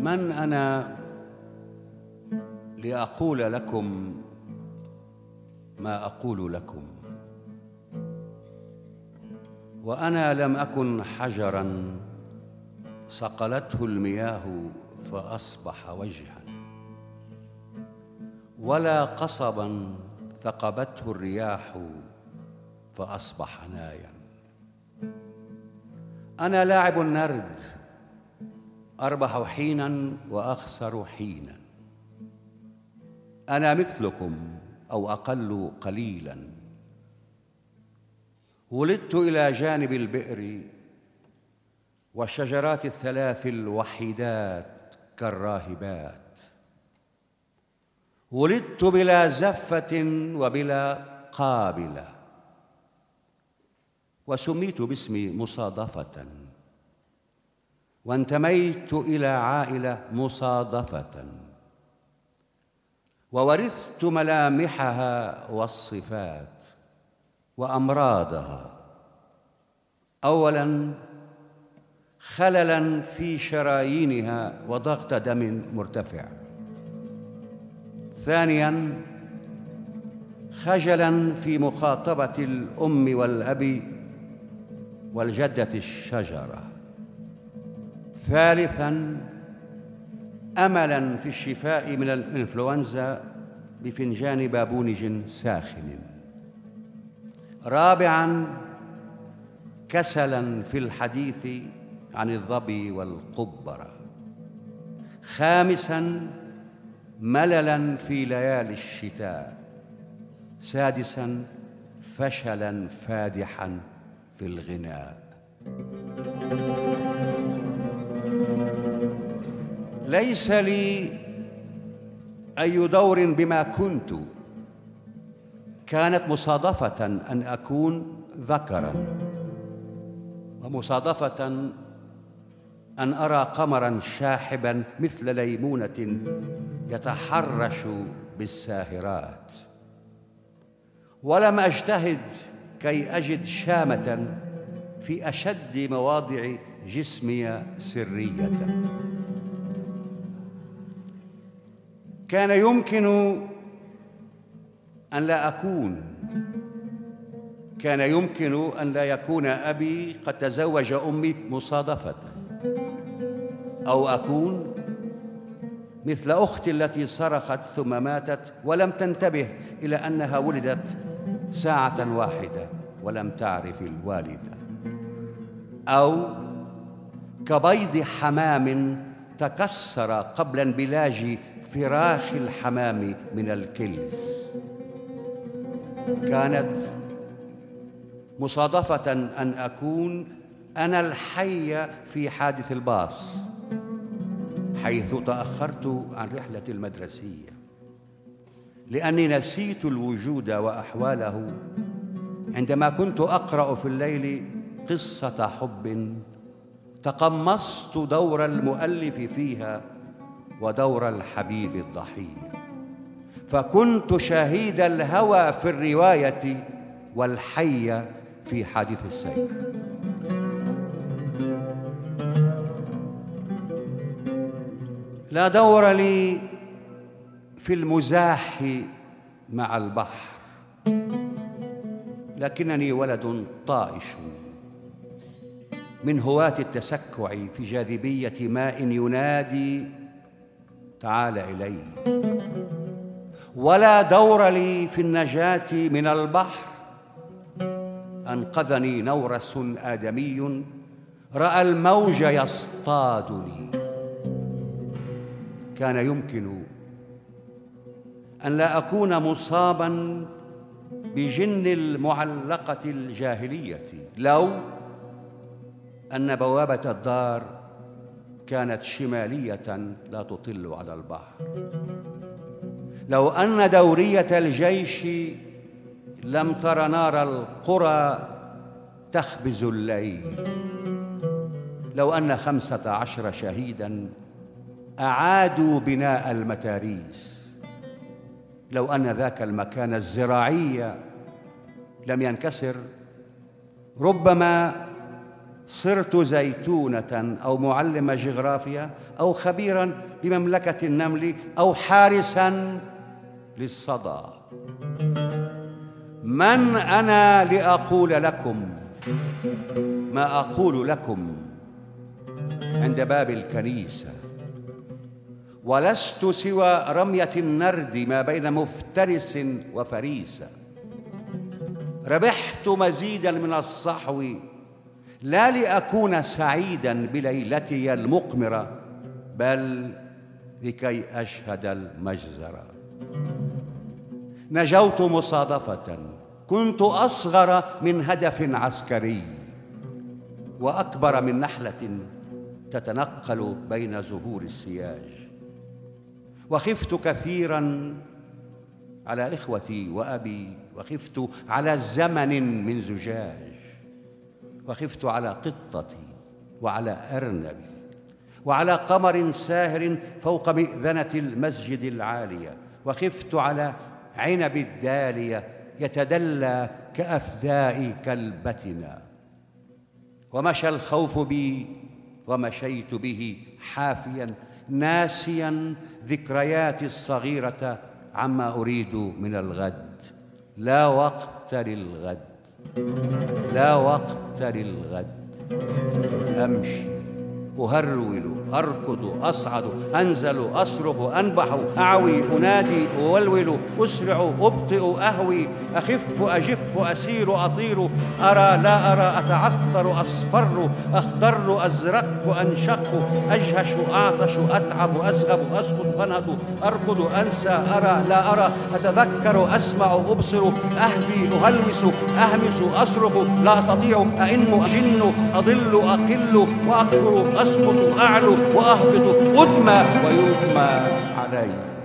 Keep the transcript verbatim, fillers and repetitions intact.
من أنا لأقول لكم ما أقول لكم، وأنا لم أكن حجراً صقلته المياه فأصبح وجهاً، ولا قصباً ثقبته الرياح فأصبح ناياً. أنا لاعب النرد، أربح حيناً وأخسر حيناً. أنا مثلكم أو أقل قليلاً، ولدت إلى جانب البئر والشجرات الثلاث الوحيدات كالراهبات. ولدت بلا زفة وبلا قابلة، وسميت باسمي مصادفة، وانتميت إلى عائلة مصادفة، وورثت ملامحها والصفات وأمراضها. أولاً خللاً في شرايينها وضغط دم مرتفع. ثانياً خجلاً في مخاطبة الأم والأب والجدة الشجرة. ثالثاً أملاً في الشفاء من الإنفلونزا بفنجان بابونج ساخن. رابعاً كسلاً في الحديث عن الظبي والقبرة. خامساً مللاً في ليالي الشتاء. سادساً فشلاً فادحاً في الغناء. ليس لي أي دور بما كنت. كانت مصادفة أن أكون ذكراً، ومصادفة أن أرى قمراً شاحباً مثل ليمونة يتحرش بالساهرات. ولم أجتهد كي أجد شامة في أشد مواضع جسمي سرية. كان يمكن أن لا أكون كان يمكن أن لا يكون أبي قد تزوج أمي مصادفة، أو أكون مثل أختي التي صرخت ثم ماتت ولم تنتبه إلى أنها ولدت ساعة واحدة ولم تعرف الوالدة، أو كبيض حمام تكسر قبل انبلاج فراخ الحمام من الكلف. كانت مصادفة أن أكون أنا الحي في حادث الباص، حيث تأخرت عن رحلة المدرسية لأني نسيت الوجود وأحواله عندما كنت أقرأ في الليل قصة حب تقمصت دور المؤلف فيها ودور الحبيب الضحية، فكنت شهيد الهوى في الرواية والحي في حادث السير. لا دور لي في المزاح مع البحر، لكنني ولد طائش من هواة التسكع في جاذبية ماء ينادي تعال إلي. ولا دور لي في النجاة من البحر، أنقذني نورس آدمي رأى الموج يصطادني. كان يمكن أن لا أكون مصاباً بجن المعلقة الجاهلية لو أن بوابة الدار كانت شمالية لا تطل على البحر، لو أن دورية الجيش لم تر نار القرى تخبز الليل، لو أن خمسة عشر شهيداً أعادوا بناء المتاريس، لو أن ذاك المكان الزراعي لم ينكسر، ربما صرت زيتونة أو معلم جغرافيا أو خبيراً بمملكة النمل أو حارساً للصدى. من أنا لأقول لكم ما أقول لكم عند باب الكنيسة؟ ولست سوى رمية النرد ما بين مفترس وفريسة. ربحت مزيداً من الصحو لا لأكون سعيداً بليلتي المقمرة، بل لكي أشهد المجزرة. نجوت مصادفة، كنت أصغر من هدف عسكري وأكبر من نحلة تتنقل بين زهور السياج. وخفت كثيراً على إخوتي وأبي، وخفت على زمن من زجاج، وخفت على قطتي وعلى أرنبي وعلى قمر ساهر فوق مئذنة المسجد العالية، وخفت على عنب الدالية يتدلى كأفداء كلبتنا. ومشى الخوف بي ومشيت به حافياً ناسياً ذكرياتي الصغيرة عما أريد من الغد. لا وقت للغد، لا وقت للغد. أمشي، أهرول، أركض، أصعد، أنزل، أصرخ، أنبح، أعوي، أنادي، أولول، أسرع، أبطئ، أهوي، أخف، أجف، أسير، أطير، أرى، لا أرى، أتعثر، أصفر، أخضر، أزرق، أنشق، أجهش، أعطش، أتعب، أزغب، أسقط، أنهض، أركض، أنسى، أرى، لا أرى، أتذكر، أسمع، أبصر، أهدي، أهلوس، أهمس، أصرخ، لا أستطيع، أئن، أجن، أضل، أقل، وأكثر، أسقط، أعلو وأهبط، أدمى ويدمى علي.